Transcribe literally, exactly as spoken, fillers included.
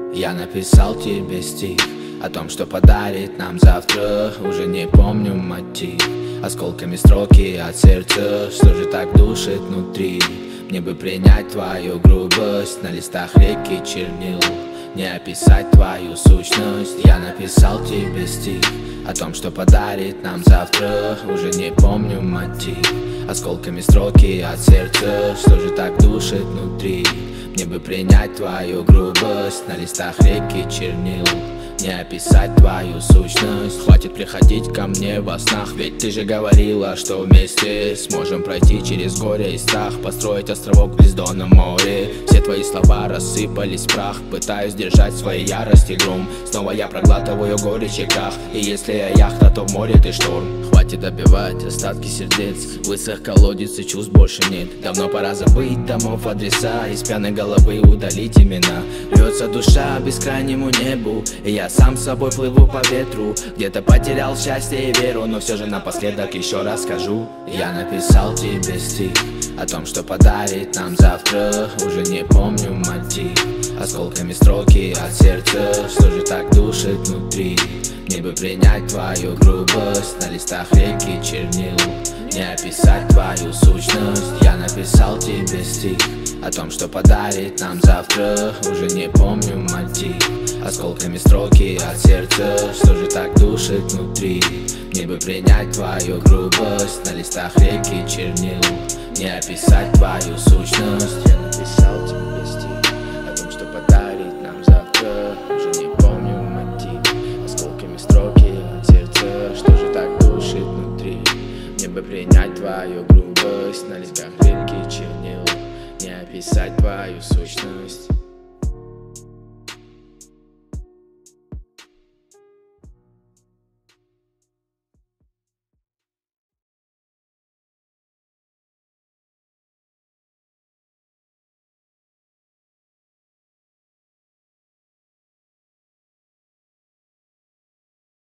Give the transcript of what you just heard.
Я написал тебе стих о том, что подарит нам завтра. Уже не помню мотив, осколками строки от сердца. Что же так душит внутри? Мне бы принять твою грубость на листах реки чернил, не описать твою сущность. Я написал тебе стих о том, что подарит нам завтра. Уже не помню мотив, осколками строки от сердца. Что же так душит внутри? Мне бы принять твою грубость на листах реки чернил, не описать твою сущность. Хватит приходить ко мне во снах, ведь ты же говорила, что вместе сможем пройти через горе и страх, построить островок в бездонном море. Все твои слова рассыпались в прах, пытаюсь держать свои ярости гром. Снова я проглатываю горечь и крах, и если я яхта, то в море ты шторм. Хватит добивать остатки сердец, высох колодец и чувств больше нет. Давно пора забыть домов адреса, из пьяной головы удалить имена. Рвется душа к бескрайнему небу, и я сам с собой плыву по ветру. Где-то потерял счастье и веру, но все же напоследок еще раз скажу. Я написал тебе стих о том, что подарит нам завтра. Уже не помню мотив, осколками строки от сердца. Что же так душит внутри? Мне бы принять твою грубость на листах реки чернил, не описать твою сущность. Я написал тебе стих о том, что подарит нам завтра. Уже не помню мотив, осколками строки от сердца. Что же так душит внутри? Мне бы принять твою грубость на листах реки чернил, не описать твою сущность. Я написал тебе стих о том, что подарит нам завтра. Уже не помню мотив, осколками строки от сердца. Что же так душит внутри? Мне бы принять твою грубость на листах реки чернил, не описать твою сущность.